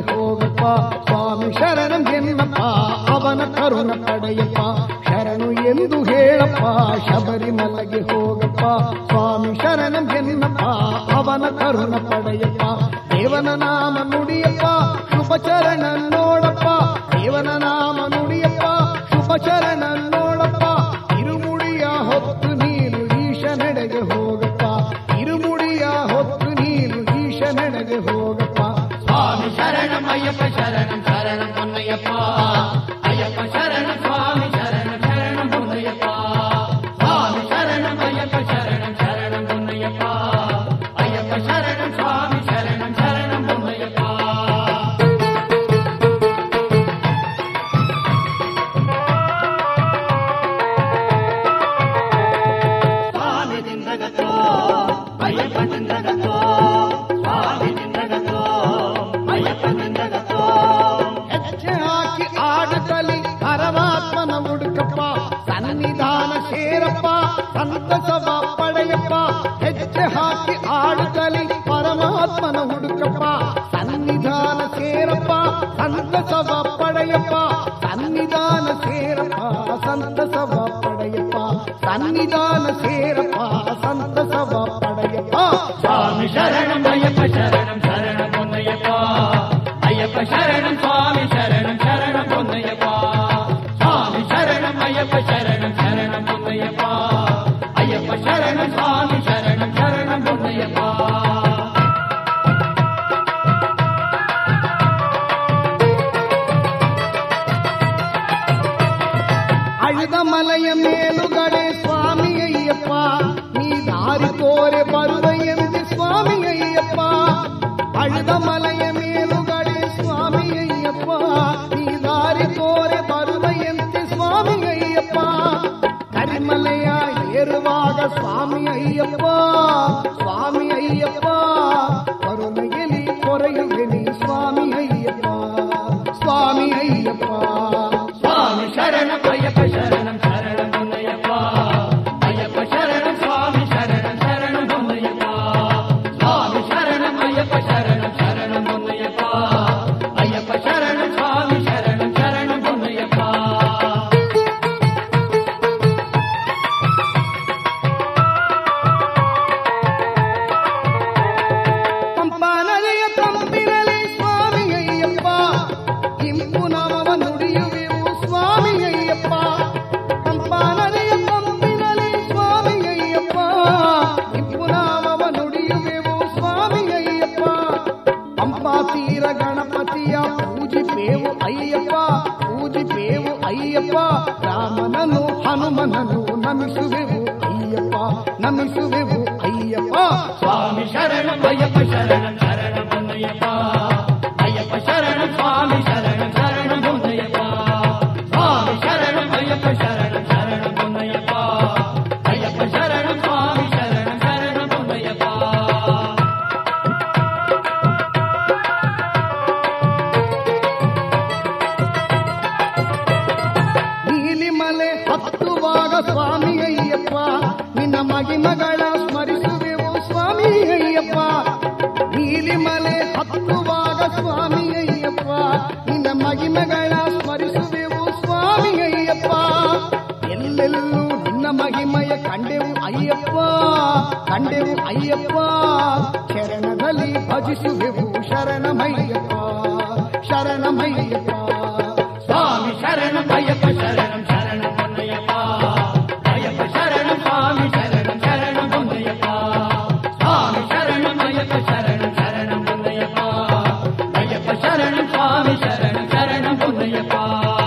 ಹೋಗಪ್ಪ. ಸ್ವಾಮಿ ಶರಣಂ ಎನ್ನಪ್ಪ, ಅವನ ಕರುಣ ಪಡೆಯಪ್ಪ. ಶರಣು ಎಂದು ಹೇಳಪ್ಪ, ಶಬರಿಮಲೆಗೆ ಹೋಗಪ್ಪ. ಸ್ವಾಮಿ ಶರಣಂ ಎನ್ನಪ್ಪ, ಅವನ ಕರುಣ ಪಡೆಯಪ್ಪ. ದೇವನ ನಾಮ ನುಡಿಯಪ್ಪ, ಶುಭ ಚರಣ ನೋಡಪ್ಪ. ದೇವನ ನಾಮ ನುಡಿಯಪ್ಪ, ಶುಭ ಚರಣ ನೋಡಪ್ಪ. ಇರುಮುಡಿಯ ಹೊತ್ತು ನೀನು ಈಶನೆಡೆಗೆ ಹೋಗಪ್ಪ. ಇರುಮುಡಿಯ ಹೊತ್ತು ನೀನು ಈಶನೆಡೆಗೆ ಹೋಗಪ್ಪ. ಸ್ವಾಮಿ ಶರಣಂ ಅಯ್ಯಪ್ಪ ಶರಣಂ ಶರಣಂ ಪೊನ್ನಯ್ಯಪ್ಪ. ಅಯ್ಯಪ್ಪ ಶರಣಂ ಸ್ವಾಮಿ ಶರಣಂ ಶರಣಂ ಪೊನ್ನಯ್ಯಪ್ಪ. ಸ್ವಾಮಿ ಶರಣಂ ಅಯ್ಯಪ್ಪ ಶರಣಂ ಶರಣಂ ಪೊನ್ನಯ್ಯಪ್ಪ. ಅಯ್ಯಪ್ಪ ಶರಣಂ ಸ್ವಾಮಿ ಶರಣಂ ಶರಣಂ ಪೊನ್ನಯ್ಯಪ್ಪ. ಸ್ವಾಮಿ ದಿಂದಗತೋ ಅಯ್ಯಪ್ಪ ದಿಂದಗತೋ. ಸ್ವಾಮಿ ದಿಂದಗತೋ ಅಯ್ಯಪ್ಪ ದಿಂದಗತೋ. ಹೆಜ್ಜೆ ಹಾಕಿ ಆಡುತ್ತಲಿ ಪರಮಾತ್ಮನ ಹುಡುಕಪ್ಪ. ಸನ್ನಿಧಾನ ಸೇರಪ್ಪ, ಸಂತಸವ ಪಡೆಯಪ್ಪ. ಹೆಜ್ಜೆ ಹಾಕಿ ಆಡುತ್ತಲಿ ಪರಮಾತ್ಮನ ಹುಡುಕಪ್ಪ. ಸನ್ನಿಧಾನ ಸೇರಪ್ಪ, ಸಂತಸವ ಪಡೆಯಪ್ಪ. ಸನ್ನಿಧಾನ ಸೇರಪ್ಪ, ಸಂತಸವ ಪಡೆಯಪ್ಪ. ಸನ್ನಿಧಾನ ಸೇರಪ್ಪ, ಸಂತಸವ ಪಡೆಯಪ್ಪ. ಸ್ವಾಮಿ ಶರಣಂ ಅಯ್ಯಪ್ಪ ಶರಣಂ ಶರಣಂ ಪೊನ್ನಯ್ಯಪ್ಪ. ಅಯ್ಯಪ್ಪ ಶರಣಂ ಸ್ವಾಮಿ ಶರಣಂ ಶರಣಂ ಪೊನ್ನಯ್ಯಪ್ಪ. ಸ್ವಾಮಿ ಶರಣಂ ಅಯ್ಯಪ್ಪ ಶರಣಂ ಶರಣಂ ಪೊನ್ನಯ್ಯಪ್ಪ. ಅಯ್ಯಪ್ಪ ಶರಣಂ ಸ್ವಾಮಿ ಶರಣಂ ಶರಣಂ ಪೊನ್ನಯ್ಯಪ್ಪ. ಅಳಿದ ಮಲೆಯ ಮೇಲುಗಡೆ ಸ್ವಾಮಿ ಅಯ್ಯಪ್ಪ, ನೀ ದಾರಿ ತೋರೆ ಬರುವೆಯಂತೆ ಸ್ವಾಮಿ ಅಯ್ಯಪ್ಪ. ಅಳಿದ ಮಲೆಯ ಮೇಲುಗಡೆ ಸ್ವಾಮಿ ಅಯ್ಯಪ್ಪ, ನೀ ದಾರಿ ತೋರೆ ಬರುವೆಯಂತೆ ಸ್ವಾಮಿ ಅಯ್ಯಪ್ಪ. ಕರಿಮಲೆಯ ಏರುವಾಗ ಸ್ವಾಮಿ ಅಯ್ಯಪ್ಪ, ಸ್ವಾಮಿ ಅಯ್ಯಪ್ಪ. ಕರುಣೆಯಲ್ಲಿ ಕೊರೆಯುವೆನಿ ಸ್ವಾಮಿ ಅಯ್ಯಪ್ಪ, ಸ್ವಾಮಿ ಅಯ್ಯಪ್ಪ. ಸ್ವಾಮಿ ಶರಣಂ ಅಯ್ಯಪ್ಪ ಶರಣಂ ಶರಣಂ ಪೊನ್ನಯ್ಯಪ್ಪ. ಅಯ್ಯಪ್ಪ ಶರಣಂ ಸ್ವಾಮಿ ಶರಣಂ ಶರಣಂ ಪೊನ್ನಯ್ಯಪ್ಪ. ಸ್ವಾಮಿ ಶರಣಂ ಅಯ್ಯಪ್ಪ ಶರಣಂ ಶರಣಂ ಪೊನ್ನಯ್ಯಪ್ಪ. ಅಯ್ಯಪ್ಪ ಶರಣಂ ಸ್ವಾಮಿ ಶರಣಂ ಶರಣಂ ಪೊನ್ನಯ್ಯಪ್ಪ. ಪಂಪಾ ನದಿಯ ತಂಪಿನಲ್ಲಿ ಸ್ವಾಮಿ ಅಯ್ಯಪ್ಪ, ಇಂಪು ನಾಮವ ನುಡಿಯುವೆವು ಸ್ವಾಮಿ ಅಯ್ಯಪ್ಪ. ಪಂಪಾ ನದಿಯ ತಂಪಿನಲ್ಲಿ ಸ್ವಾಮಿ ಅಯ್ಯಪ್ಪ, ಇಂಪು ನಾಮವ ನುಡಿಯುವೆವು ಸ್ವಾಮಿ ಅಯ್ಯಪ್ಪ. ಪಂಪಾ ತೀರ ಗಣಪತಿಯ ಪೂಜಿಪೇವು ಅಯ್ಯಪ್ಪ, ಪೂಜಿಪೇವು ಅಯ್ಯಪ್ಪ. ರಾಮನನು ಹನುಮನನು ನಮಿಸುವೆವು ಅಯ್ಯಪ್ಪ, ನಮಿಸುವೆವು ಅಯ್ಯಪ್ಪ. ಸ್ವಾಮಿ ಶರಣಂ ಅಯ್ಯಪ್ಪ ಶರಣಂ ಶರಣಂ ಪೊನ್ನಯ್ಯಪ್ಪ. ಅಯ್ಯಪ್ಪ ಶರಣಂ ಸ್ವಾಮಿ ಶರಣಂ ಶರಣಂ ಪೊನ್ನಯ್ಯಪ್ಪ. ಸ್ವಾಮಿ ಶರಣಂ ಅಯ್ಯಪ್ಪ ಶರಣಂ ಶರಣಂ ಪೊನ್ನಯ್ಯಪ್ಪ. ಅಯ್ಯಪ್ಪ ಶರಣಂ ಸ್ವಾಮಿ ಶರಣಂ ಶರಣಂ ಪೊನ್ನಯ್ಯಪ್ಪ. ನೀಲಿಮಲೆ ಹತ್ತುವಾಗ ಸ್ವಾಮಿ ಅಯ್ಯಪ್ಪ, ನಿನ್ನ ಮಗಿಮಗಳ ಸ್ಮರಿಸುವೆವು ಸ್ವಾಮಿ ಅಯ್ಯಪ್ಪ. ನೀಲಿಮಲೆ ಹತ್ತುವಾಗ ಸ್ವಾಮಿ ಅಯ್ಯಪ್ಪ, ನಿನ್ನ ಮಗಿಮಗಳ ಸ್ಮರಿಸುವೆವು ಸ್ವಾಮಿ ಅಯ್ಯಪ್ಪ. ಎಲ್ಲೆಲ್ಲೂ ನಿನ್ನ ಮಹಿಮಯ ಕಂಡೆವು ಅಯ್ಯಪ್ಪ, ಕಂಡೆವು ಅಯ್ಯಪ್ಪ. ಶರಣದಲ್ಲಿ ಭಜಿಸುವೆವು ಶರಣಮಯ್ಯಪ್ಪ, ಶರಣಮಯ್ಯಪ್ಪ. ಸ್ವಾಮಿ ಶರಣಂ ಅಯ್ಯಪ್ಪ ಶರಣಂ ಶರಣಂ ಪೊನ್ನಯ್ಯಪ್ಪ. ಅಯ್ಯಪ್ಪ ಶರಣಂ ಸ್ವಾಮಿ ಶರಣಂ ಶರಣಂ ಪೊನ್ನಯ್ಯಪ್ಪ. ಸ್ವಾಮಿ ಶರಣಂ ಅಯ್ಯಪ್ಪ ಶರಣಂ ಶರಣಂ ಪೊನ್ನಯ್ಯಪ್ಪ. ಅಯ್ಯಪ್ಪ ಶರಣಂ ಸ್ವಾಮಿ ಶರಣಂ ಶರಣಂ ಪೊನ್ನಯ್ಯಪ್ಪ.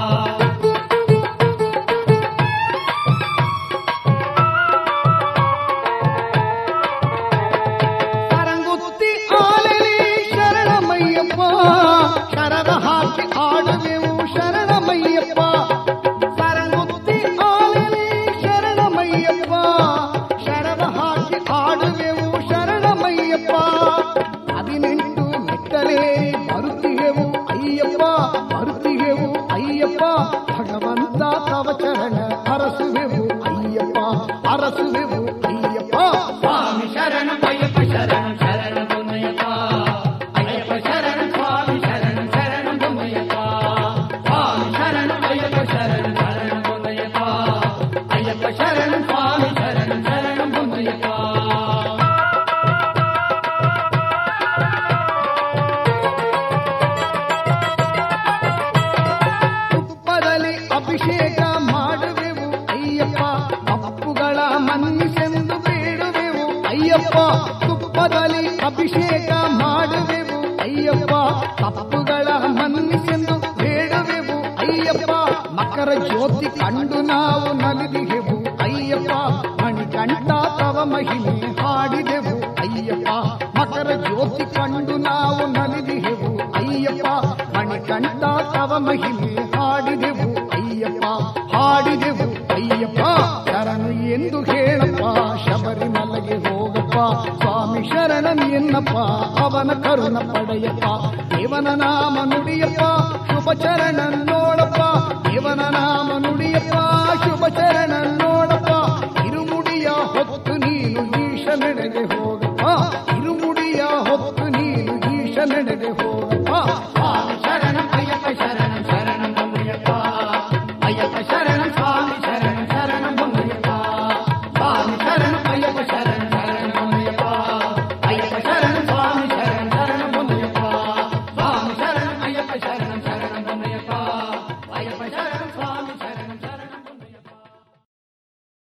ಸರಂಗುತ್ತಿ ಆಲೆಲಿ ಶರಣಮಯ್ಯಪ್ಪ, ಶರದ ಹಾಕಿ ಆಡುವೆವು ಶರಣಮಯ್ಯಪ್ಪ. ಸರಂಗುತ್ತಿ ಆಲೆಲಿ ಶರಣಮಯ್ಯಪ್ಪ, ಶರದ ಹಾಕಿ ಆಡುವೆವು ಶರಣಮಯ್ಯಪ್ಪ. 18 ಮೆಟ್ಟಲೇರಿ ಬರುತ್ತಿಗೆವು ಅಯ್ಯಪ್ಪ, ತಪ್ಪುಗಳ ಮನ್ನಿಸೆಂದು ಬೇಡವೆವು ಅಯ್ಯಪ್ಪ. ಮಕರ ಜ್ಯೋತಿ ಕಂಡು ನಾವು ನಲಿದಿಗೆವು ಅಯ್ಯಪ್ಪ. ಮಣಿಕಂಠ ತವ ಮಹಿಮೆ ಹಾಡಿದೆವು ಅಯ್ಯಪ್ಪ. ಮಕರ ಜ್ಯೋತಿ ಕಂಡು ನಾವು ನಲಿದಿಗೆವು ಅಯ್ಯಪ್ಪ. ಮಣಿಕಂಠ ತವ ಮಹಿಮೆ ಹಾಡಿದೆವು ಅಯ್ಯಪ್ಪ. ಹಾಡಿದೆವು ಅಯ್ಯಪ್ಪ. ಶರಣು ಎಂದು ಹೇಳಪ್ಪ, ಶಬರಿಮಲೆಗೆ ಹೋಗಪ್ಪ. ಸ್ವಾಮಿ ಶರಣನ್ ಎನ್ನಪ್ಪ, ಅವನ ಕರುಣ ಪಡೆಯಪ್ಪ. ದೇವನ ನಾಮ ನುಡಿಯಪ್ಪ, ಶುಭ ಚರಣ ನೋಡಪ್ಪ. ದೇವನ ನಾಮ ನುಡಿಯಪ್ಪ, ಶುಭ ಚರಣ